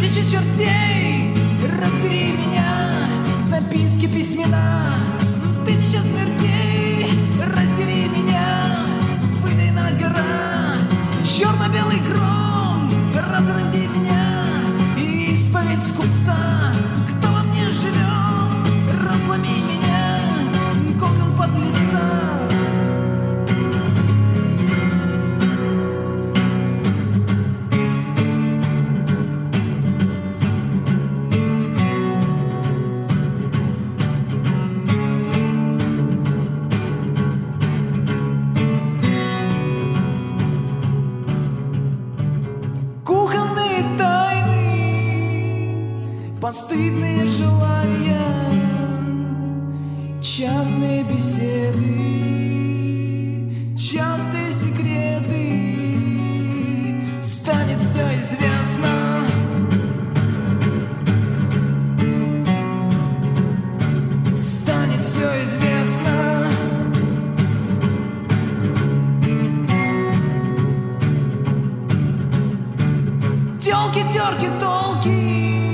Тысячи чертей, разбери меня, записки, письмена. Тысяча смертей, раздери меня, выдай на гора. Черно-белый гром, разрази меня, и исповедь скупца. Кто во мне живет, разломи меня, кокон подлеца. Постыдные желания, частные беседы, частые секреты. Станет все известно. Станет все известно. Тёлки, тёрки, толки,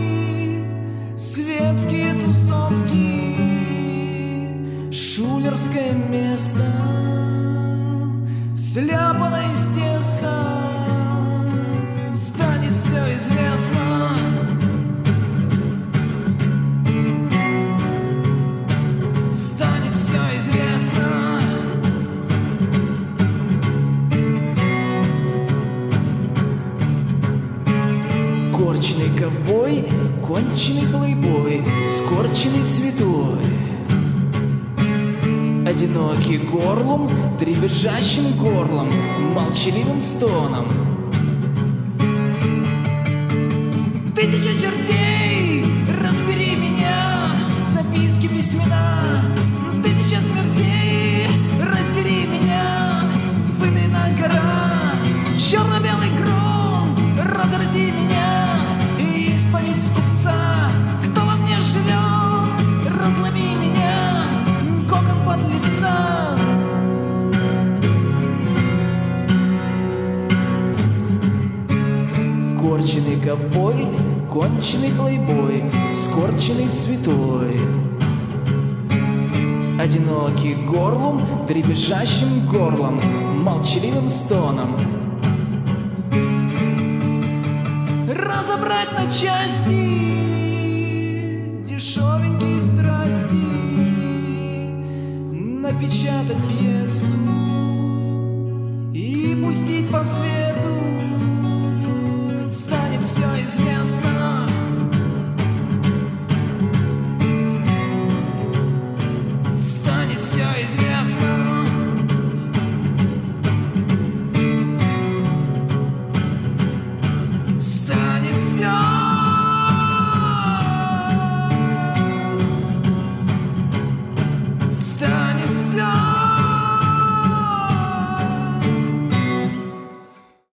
светские тусовки, шулерское место, сляпано из теста. Станет все известно. Станет все известно. Корченый ковбой, конченый плейбой, скорченный святой, одинокий горлом, дребезжащим горлом, молчаливым стоном. Тысяча чертей, разбери меня, записки, письмена. Тысяча смертей, раздери меня, выдай на гора. Черно-белый гром, разрази меня, и исповедь скупца. Кто во мне живет, разломи меня, кокон подлеца. Корченый ковбой, конченый плейбой, скорченный святой, одинокий горлом, дребезжащим горлом, молчаливым стоном. Разобрать на части дешевенькие страсти, напечатать пьесу и пустить по свету.